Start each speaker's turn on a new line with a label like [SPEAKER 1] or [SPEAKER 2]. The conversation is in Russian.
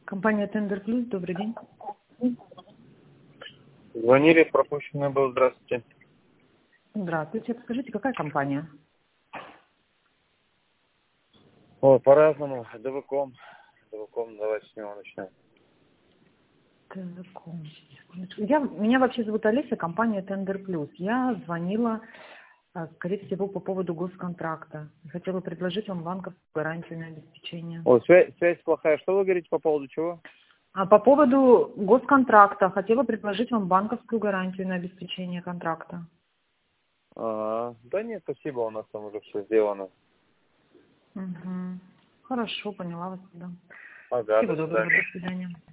[SPEAKER 1] Компания Tender Plus, добрый день.
[SPEAKER 2] Звонили, пропущенный был, здравствуйте.
[SPEAKER 1] Здравствуйте. Подскажите, какая компания?
[SPEAKER 2] О, по-разному. ДВКом, давайте с него начнем.
[SPEAKER 1] Телеком. Секундочку. Меня вообще зовут Олеся, компания Tender Plus. Я звонила, скорее всего, по поводу госконтракта. Хотела предложить вам банковскую гарантию на обеспечение.
[SPEAKER 2] О, связь плохая. Что вы говорите по поводу чего?
[SPEAKER 1] А по поводу госконтракта хотела предложить вам банковскую гарантию на обеспечение контракта.
[SPEAKER 2] Да нет, спасибо, у нас там уже все сделано.
[SPEAKER 1] Угу. Хорошо, поняла вас тогда.
[SPEAKER 2] Ага,
[SPEAKER 1] Всего
[SPEAKER 2] до
[SPEAKER 1] доброго,
[SPEAKER 2] свидания.
[SPEAKER 1] до свидания.